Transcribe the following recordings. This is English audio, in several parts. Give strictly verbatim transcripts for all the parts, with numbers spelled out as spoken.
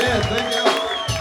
Yeah, thank you.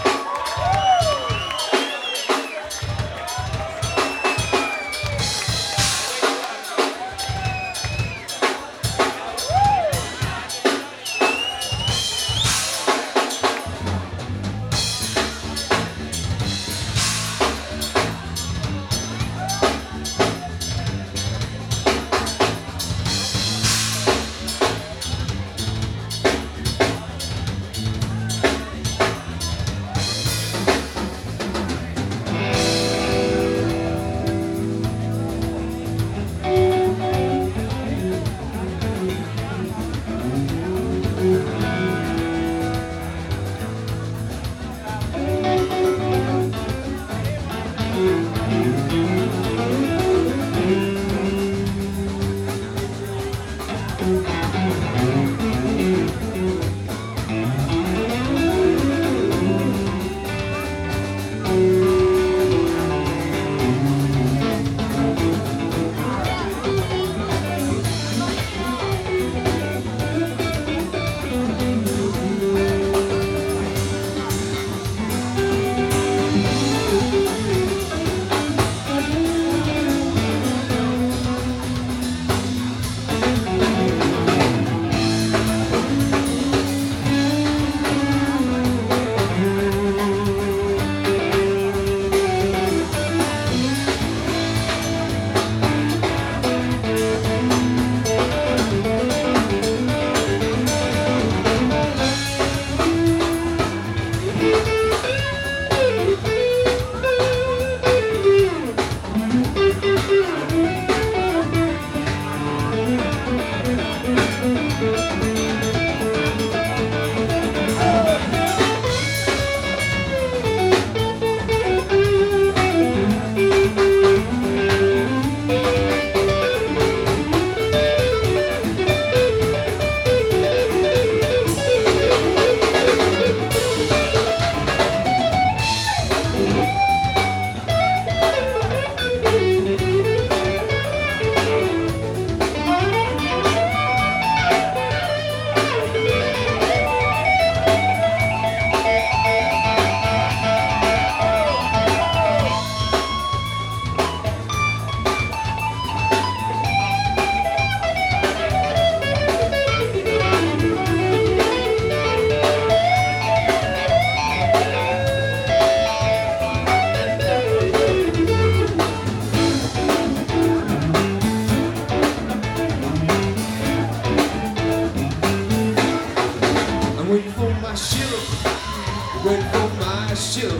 Waiting for my ship, waiting for my ship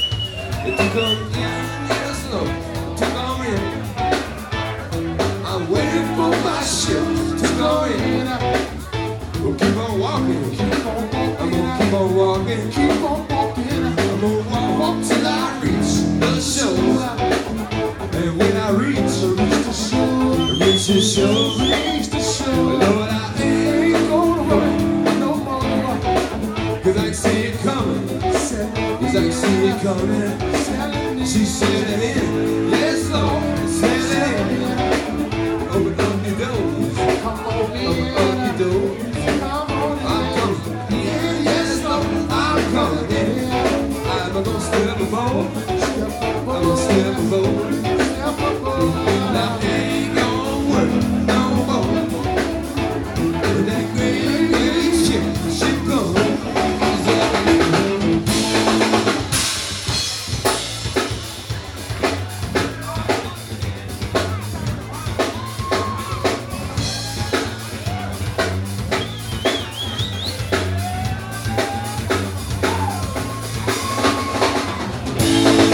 to come in, yes, Lord, to come in. I'm waiting for my ship to come in. We'll keep on walking, keep on walking. I'm gonna keep on walking, keep on walking. I'm gonna walk, walk till I reach the shore. And when I reach, reach the shore, reach the shore, reach the shore, Lord, I ain't gonna run. Cause I see it coming, cause I see it coming. She said it in, yes Lord, said it in. Open up your doors, open up your doors. I'm coming, yeah, yes Lord, I'm coming in. I'm gonna step above, I'm gonna step above. Now I ain't gonna work no more. With that great, great ship, she goes. We'll be right back.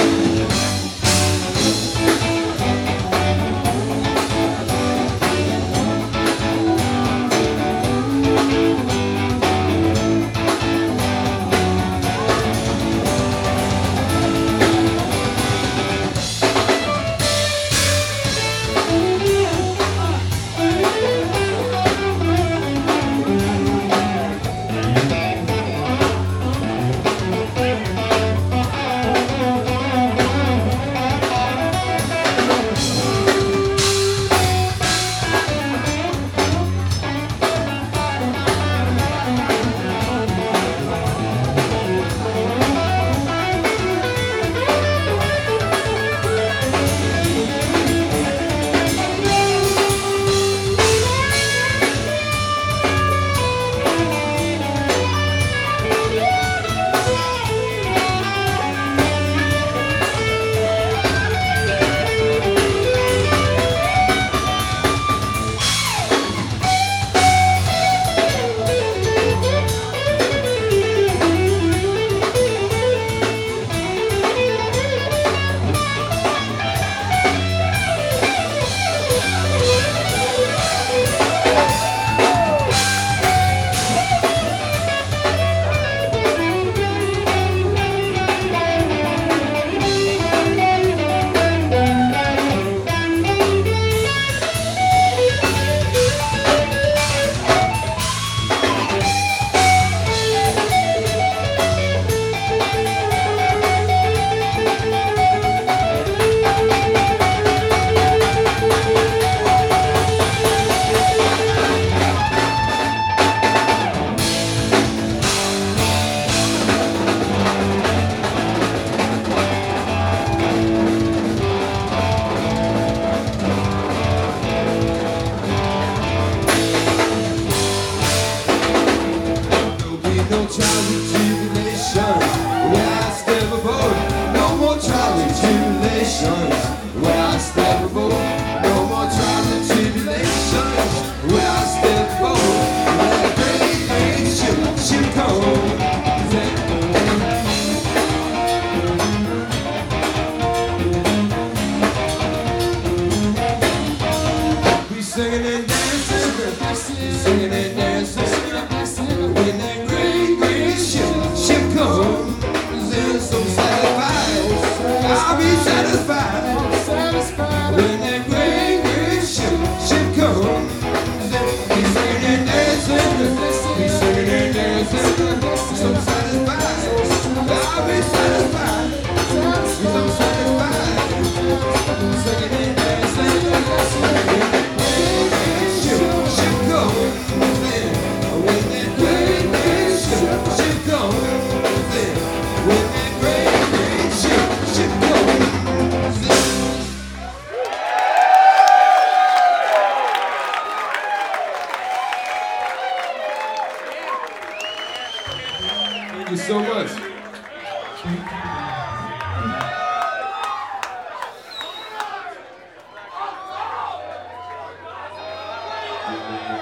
no trials and tribulations when I step aboard. No more trials and tribulations when I step aboard. No more trials and tribulations when I step aboard. When that great, great ship, ship comes. Singing and dancing, singing and dancing. When that great, great ship, ship comes, then so satisfied, I'll be satisfied. When that great, great ship, ship comes, then he's singing and dancing, he's singing and dancing. So satisfied, I'll be satisfied. He's so satisfied, singing and dancing. Thank you so much.